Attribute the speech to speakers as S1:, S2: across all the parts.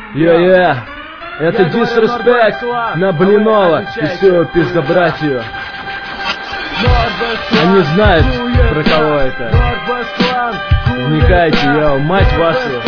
S1: Я. Это дисреспект на Блинова и всю пиздобратью. Они знают, про кого это. Вникайте, йоу, мать вашу.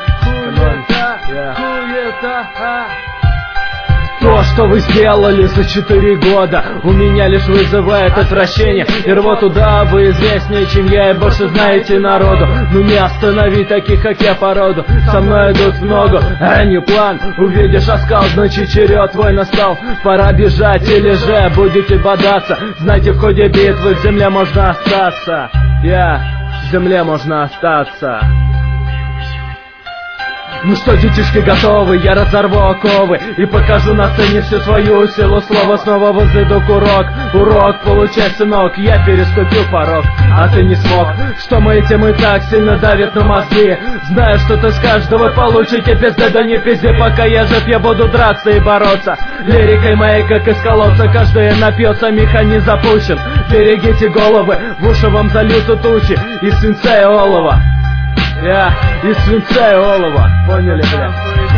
S1: То, что вы сделали за 4 года, у меня лишь вызывает отвращение и рвоту. Да, вы известнее, чем я, и больше знаете народу. Но не остановить таких, как я, породу. Со мной идут в ногу, а не план. Увидишь оскал, значит черед твой настал. Пора бежать или же будете бодаться. Знайте, в ходе битвы в земле можно остаться. В земле можно остаться. Ну что, детишки, готовы? Я разорву оковы и покажу на сцене всю свою силу слова. Снова возведу курок. Урок получай, сынок. Я переступил порог, а ты не смог. Что мои темы так сильно давят на мозги? Знаю, что ты с каждого получите пизды. Да не пизди, пока я жив, я буду драться и бороться. Лирикой моей, как из колодца, каждый напьется, механизм запущен. Берегите головы, в уши вам зальются тучи из свинца и олова. Из свинца и олова. Поняли, бля?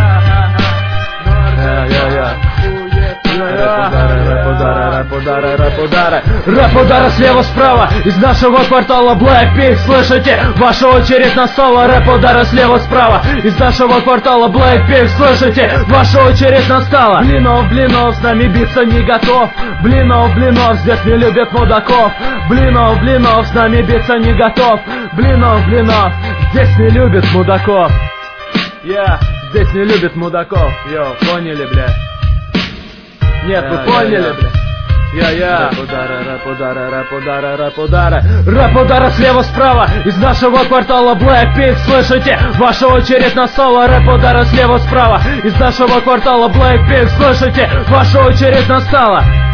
S1: Рэп-удары слева справа из нашего квартала Blackpink, слышите? Ваша очередь настала. Рэп-удары слева справа из нашего квартала Blackpink, слышите? Ваша очередь настала. Блинов, с нами биться не готов. Блинов, здесь не любят мудаков. Блинов, с нами биться не готов. Блинов, здесь не любят мудаков. Здесь не любят мудаков. Йоу, поняли, бля? Нет, вы поняли, бля? Рэп-удары слева справа из нашего квартала Blackpink, слышите? Ваша очередь настала. Рэп-удары слева справа из нашего квартала Blackpink, слышите? Ваша очередь настала.